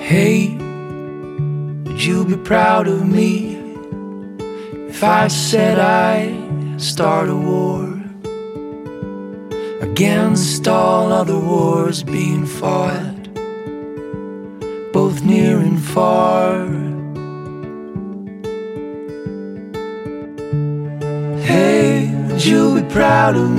Hey, would you be proud of me if I said I'd start a war against all other wars being fought, both near and far? Hey, would you be proud of me